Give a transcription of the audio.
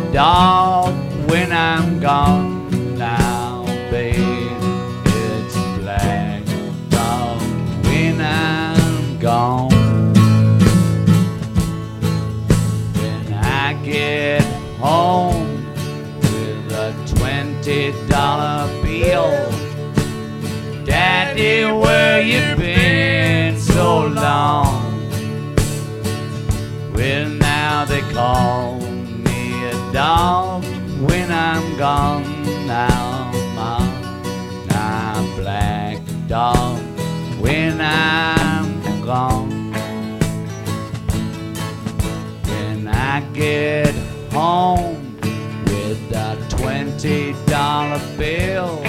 dog when I'm gone now, babe. It's black dog when I'm gone. When I get home with a $20 bill, Daddy, where you been so long? Well, now they call me a dog when I'm gone now, Mom. I'm a black dog when I'm gone. When I get home with a $20 bill,